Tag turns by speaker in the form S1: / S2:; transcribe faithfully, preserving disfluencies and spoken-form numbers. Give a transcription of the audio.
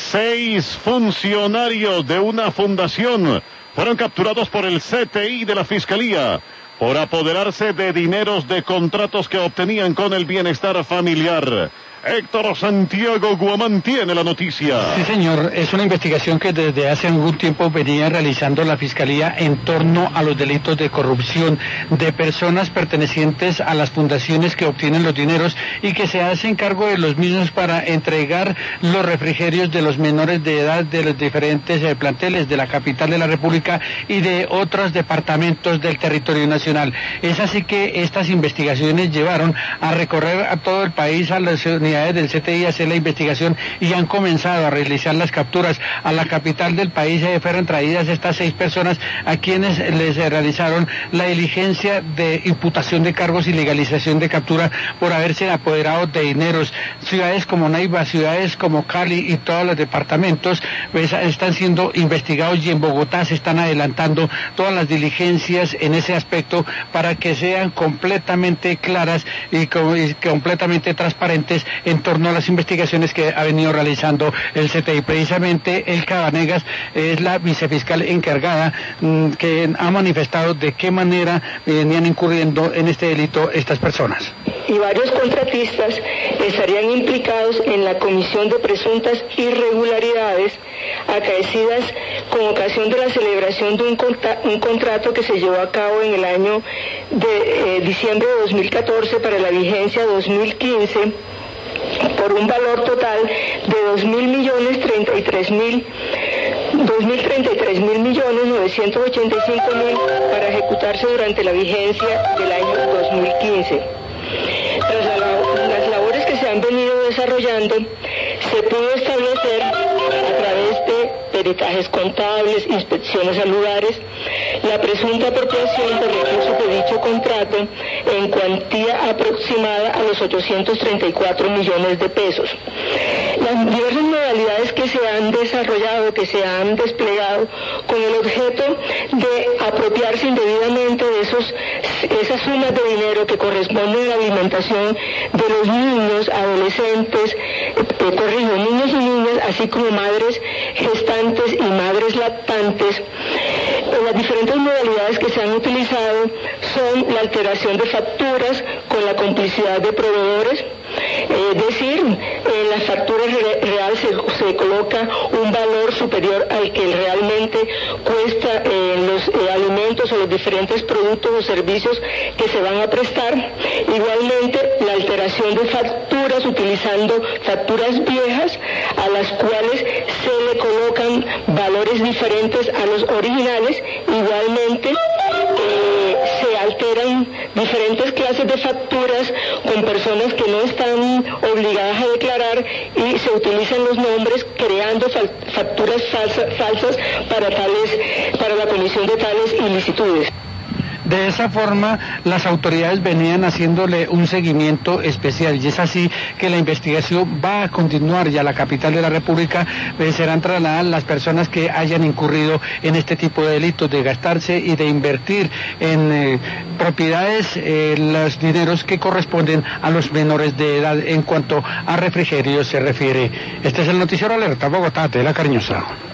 S1: Seis funcionarios de una fundación fueron capturados por el C T I de la Fiscalía por apoderarse de dineros de contratos que obtenían con el bienestar familiar. Héctor Santiago Guamán tiene la noticia.
S2: Sí, señor, es una investigación que desde hace algún tiempo venía realizando la Fiscalía en torno a los delitos de corrupción de personas pertenecientes a las fundaciones que obtienen los dineros y que se hacen cargo de los mismos para entregar los refrigerios de los menores de edad de los diferentes eh, planteles de la capital de la República y de otros departamentos del territorio nacional. Es así que estas investigaciones llevaron a recorrer a todo el país, a las unidades del C T I, a hacer la investigación y han comenzado a realizar las capturas. A la capital del país eh, fueron traídas estas seis personas a quienes les eh, realizaron la diligencia de imputación de cargos y legalización de captura por haberse apoderado de dineros. Ciudades como Neiva, ciudades como Cali y todos los departamentos pues, están siendo investigados, y en Bogotá se están adelantando todas las diligencias en ese aspecto para que sean completamente claras y, co y completamente transparentes en torno a las investigaciones que ha venido realizando el C T I. Precisamente Elka Vanegas es la vicefiscal encargada mmm, que ha manifestado de qué manera venían incurriendo en este delito estas personas.
S3: Y varios contratistas estarían implicados en la comisión de presuntas irregularidades acaecidas con ocasión de la celebración de un, contra un contrato que se llevó a cabo en el año de eh, diciembre de dos mil catorce para la vigencia dos mil quince por un valor total de dos mil millones treinta y tres mil dos mil treinta y tres mil millones novecientos ochenta y cinco mil para ejecutarse durante la vigencia del año dos mil quince. Tras la, las labores que se han venido desarrollando, se pudo establecer a través de peritajes contables, inspecciones a lugares, la presunta apropiación de recursos de dicho contrato en cuantía aproximada a los ochocientos treinta y cuatro millones de pesos. Las diversas modalidades que se han desarrollado, que se han desplegado con el objeto de apropiarse indebidamente de esos, esas sumas de dinero que corresponden a la alimentación de los niños, adolescentes, eh, corrijo, niños y niñas, así como madres gestantes y madres lactantes. Las diferentes modalidades que se han utilizado son la alteración de facturas con la complicidad de proveedores, es decir, en las facturas re real se, se coloca un valor superior al que realmente cuesta eh, los eh, alimentos o los diferentes productos o servicios que se van a prestar. Igualmente, la alteración de facturas utilizando facturas viejas a las cuales se le colocan valores diferentes a los originales. Igualmente, eh, se alteran diferentes clases de facturas con personas que no están obligadas a declarar y se utilizan los nombres creando facturas falsa, falsas para tales, para la comisión de tales ilicitudes.
S2: De esa forma, las autoridades venían haciéndole un seguimiento especial, y es así que la investigación va a continuar, y a la capital de la República eh, serán trasladadas las personas que hayan incurrido en este tipo de delitos, de gastarse y de invertir en eh, propiedades eh, los dineros que corresponden a los menores de edad en cuanto a refrigerio se refiere. Este es el Noticiero Alerta Bogotá de La Cariñosa.